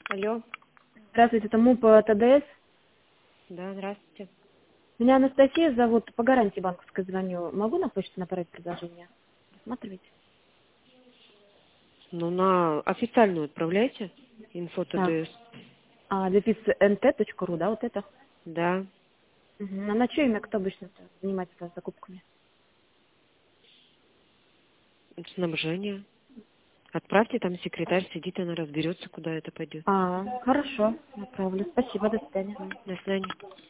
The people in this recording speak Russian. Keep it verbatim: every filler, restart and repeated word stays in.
Алло. Здравствуйте, это МУП ТДС. Да, здравствуйте. Меня Анастасия зовут, по гарантии банковской звоню. Могу на почту направить предложение? Рассматривайте. Ну, на официальную отправляйте. Инфо Так, ТДС. а, дефис эн тэ точка ру, да, вот это? Да. Угу. А на чье имя кто обычно занимается закупками? Снабжение. Отправьте, там секретарь сидит, она разберется, куда это пойдет. А, хорошо, направлю. Спасибо, до свидания. До свидания.